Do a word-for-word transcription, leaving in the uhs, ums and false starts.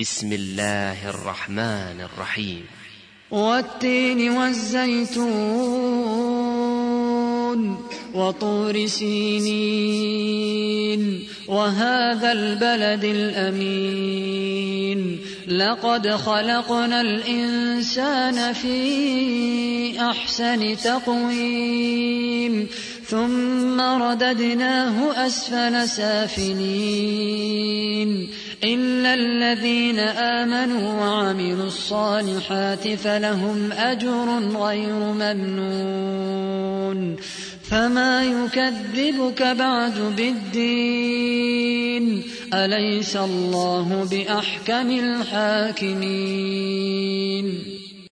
بسم الله الرحمن الرحيم. والتين والزيتون وطور سينين وهذا البلد الأمين لقد خلقنا الإنسان في أحسن تقويم ثم رددناه أسفل سافلين إلا الذين آمنوا وعملوا الصالحات فلهم أجر غير ممنون فما يكذبك بعد بالدين أليس الله بأحكم الحاكمين.